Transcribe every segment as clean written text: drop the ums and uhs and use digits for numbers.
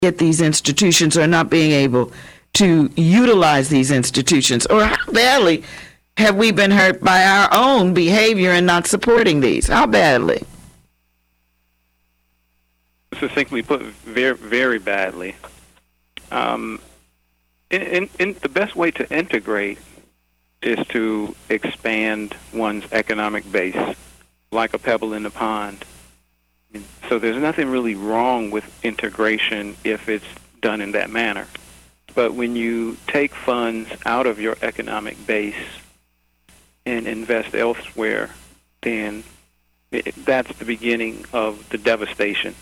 get these institutions or not being able to utilize these institutions? Or how badly have we been hurt by our own behavior in not supporting these? How badly? Succinctly put, very, very badly. In the best way to integrate is to expand one's economic base like a pebble in the pond. So there's nothing really wrong with integration if it's done in that manner. But when you take funds out of your economic base and invest elsewhere, then that's the beginning of the devastation.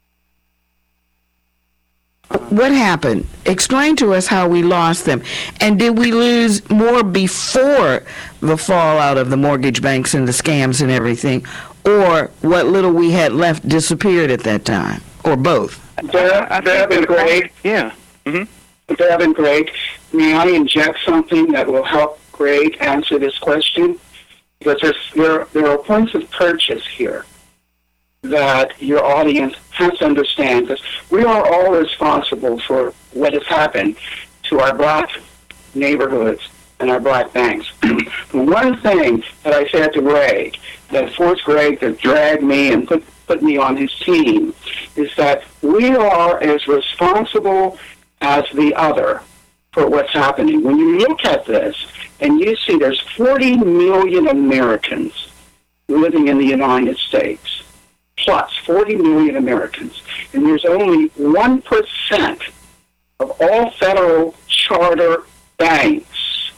What happened? Explain to us how we lost them. And did we lose more before the fallout of the mortgage banks and the scams and everything? Or what little we had left disappeared at that time? Or both? Deb and Greg. Yeah. Mm-hmm. Deb and Greg, may I inject something that will help Greg answer this question? Because there are points of purchase here that your audience has to understand, because we are all responsible for what has happened to our black neighborhoods and our black banks. One thing that I said to Greg that forced Greg to drag me and put me on his team is that we are as responsible as the other for what's happening. When you look at this and you see there's 40 million Americans living in the United States, plus 40 million Americans, and there's only 1% of all federal charter banks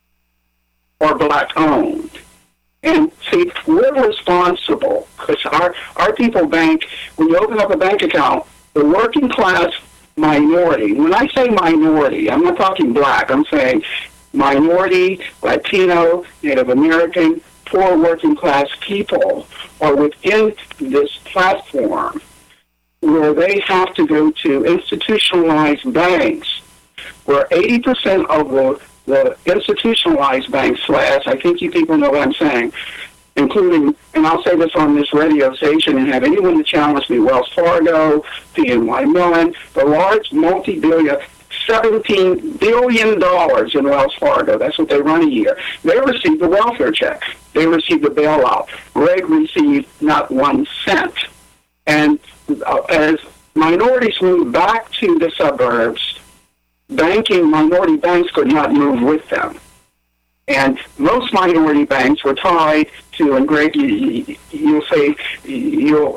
are black-owned. And see, we're responsible because our people bank, when you open up a bank account, the working class minority, when I say minority, I'm not talking black, I'm saying minority, Latino, Native American, poor working class people are within this platform where they have to go to institutionalized banks, where 80% of the institutionalized banks, I think you people know what I'm saying, including, and I'll say this on this radio station and have anyone to challenge me, Wells Fargo, PNY Mellon, the large multi-billion, $17 billion in Wells Fargo. That's what they run a year. They received the welfare check. They received the bailout. Greg received not 1 cent. And as minorities moved back to the suburbs, minority banks could not move with them. And most minority banks were tied to, and Greg, you'll say you'll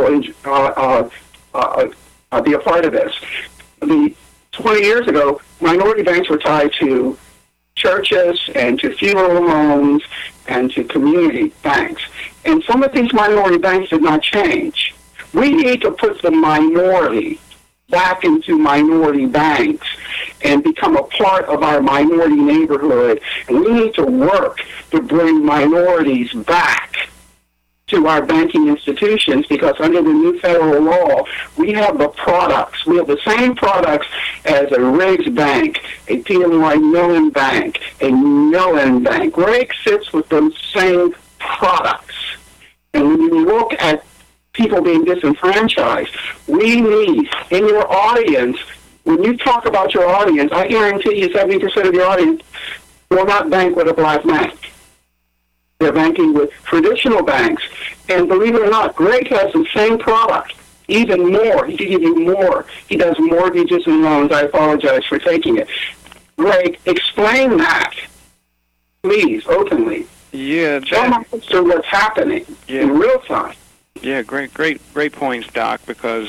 be a part of this. 20 years ago, minority banks were tied to churches and to funeral homes and to community banks. And some of these minority banks did not change. We need to put the minority back into minority banks and become a part of our minority neighborhood. And we need to work to bring minorities back to our banking institutions, because under the new federal law, we have the products. We have the same products as a Riggs Bank, a PNY Mellon Bank, a Mellon Bank. Greg sits with those same products. And when you look at people being disenfranchised, we need, in your audience, when you talk about your audience, I guarantee you 70% of your audience will not bank with a black bank. They're banking with traditional banks. And believe it or not, Greg has the same product, even more. He can give you more. He does mortgages and loans. I apologize for taking it. Greg, explain that, please, openly. Yeah. Show my sister what's happening in real time. Yeah, great points, Doc, because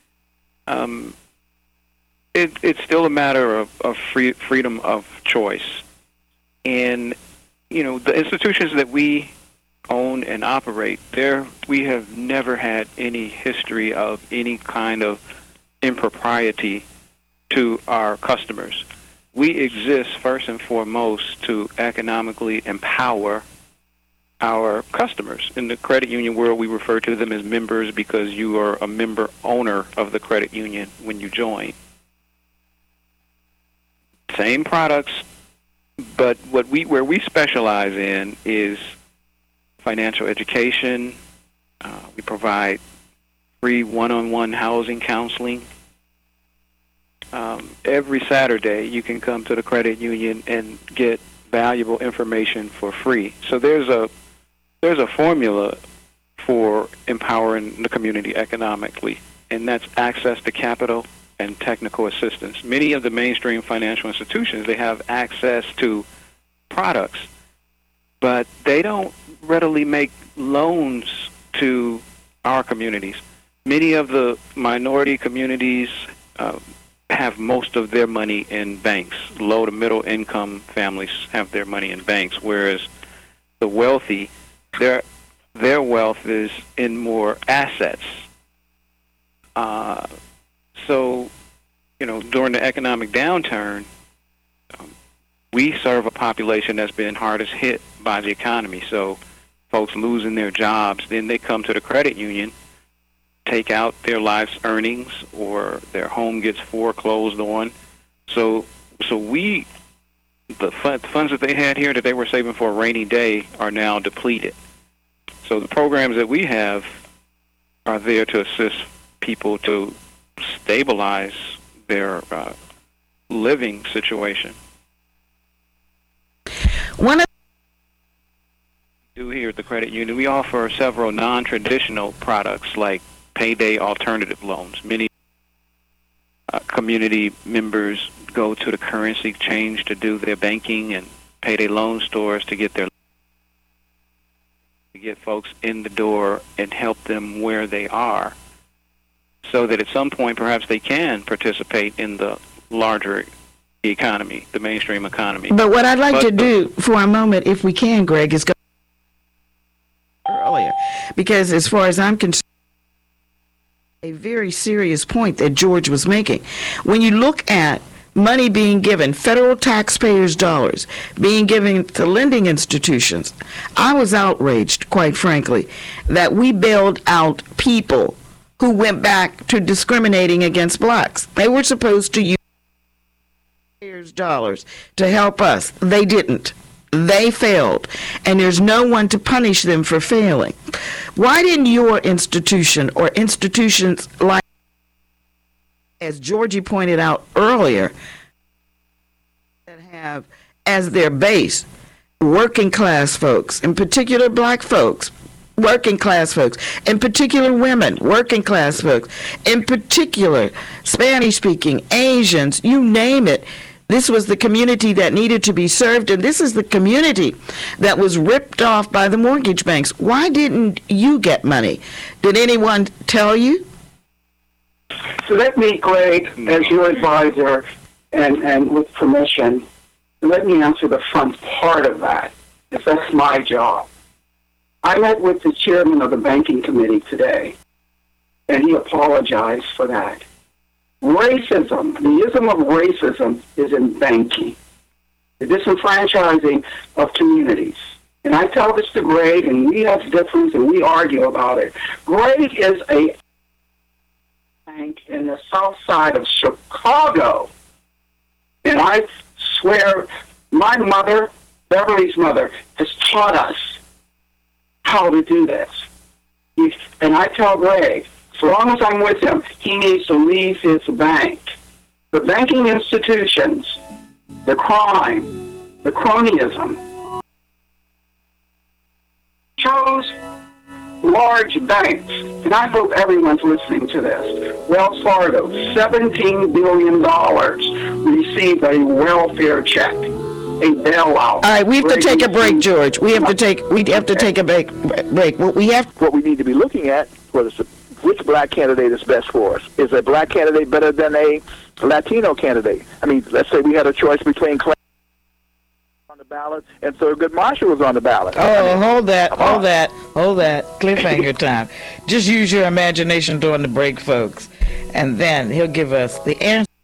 it's still a matter of freedom of choice. And the institutions that we own and operate, we have never had any history of any kind of impropriety to our customers. We exist first and foremost to economically empower our customers. In the credit union world, we refer to them as members because you are a member owner of the credit union when you join. Same products, but where we specialize in is financial education. We provide free one-on-one housing counseling. every Saturday you can come to the credit union and get valuable information for free. So there's a formula for empowering the community economically, and that's access to capital and technical assistance. Many of the mainstream financial institutions, they have access to products, but they don't readily make loans to our communities. Many of the minority communities have most of their money in banks. Low to middle income families have their money in banks, whereas the wealthy, their wealth is in more assets. So, during the economic downturn, we serve a population that's been hardest hit by the economy. So folks losing their jobs, then they come to the credit union, take out their life's earnings, or their home gets foreclosed on. So the funds that they had here that they were saving for a rainy day are now depleted. So the programs that we have are there to assist people to stabilize their living situation. One of do here at the credit union, we offer several non-traditional products like payday alternative loans. Many community members go to the currency exchange to do their banking and payday loan stores to get folks in the door and help them where they are, so that at some point perhaps they can participate in the larger economy, the mainstream economy. But what I'd like to do for a moment, if we can, Greg, is go earlier, because as far as I'm concerned, a very serious point that George was making. When you look at money being given, federal taxpayers' dollars being given to lending institutions, I was outraged, quite frankly, that we bailed out people who went back to discriminating against blacks. They were supposed to use taxpayers' dollars to help us. They didn't. They failed, and there's no one to punish them for failing. Why didn't your institution or institutions like, as Georgie pointed out earlier, that have as their base working class folks, in particular black folks, working class folks, in particular women, working class folks, in particular Spanish-speaking, Asians, you name it. This was the community that needed to be served, and this is the community that was ripped off by the mortgage banks. Why didn't you get money? Did anyone tell you? So let me, Greg, as your advisor, and with permission, let me answer the front part of that, if that's my job. I met with the chairman of the banking committee today, and he apologized for that. Racism, the ism of racism is in banking, the disenfranchising of communities. And I tell this to Greg, and we have difference, and we argue about it. Greg is a bank in the south side of Chicago. And I swear, my mother, Beverly's mother, has taught us how to do this. And I tell Greg, so long as I'm with him, he needs to leave his bank. The banking institutions, the crime, the cronyism, chose large banks. And I hope everyone's listening to this. Wells Fargo, $17 billion received a welfare check, a bailout. All right, we have to take a break, George. We have to take a break. What we need to be looking at was which black candidate is best for us. Is a black candidate better than a Latino candidate? I mean, let's say we had a choice between Clinton on the ballot and Thurgood Marshall was on the ballot. Oh, hold that. Cliffhanger time. Just use your imagination during the break, folks, and then he'll give us the answer.